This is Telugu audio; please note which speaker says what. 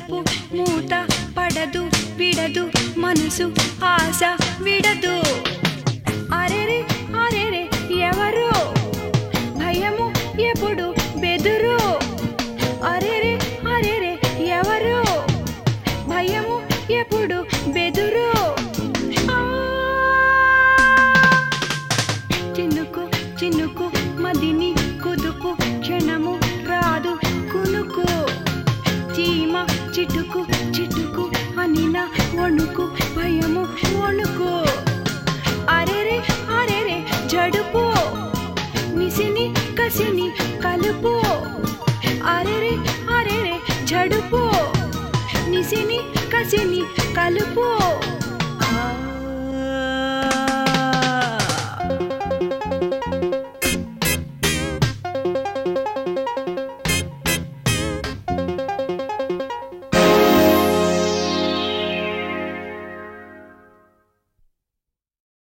Speaker 1: తలుపు మూత పడదు విడదు మనసు ఆశ విడదు. అరెరే అరెరే ఎవరు భయము ఎప్పుడు బెదురు. అరెరే అరెరే ఎవరు భయము ఎప్పుడు బెదురు. చినుకు చినుకు మదిని కుదుపు క్షణము రాదు కునుకు. చీమ చిటుకు చిటుకు అనిన వణుకు భయము వణుకు. అరెరే అరెరే జడుపు నిసిని కసిని కలుపు. అరెరే అరెరే జడుపు నిసిని కసిని కలుపు.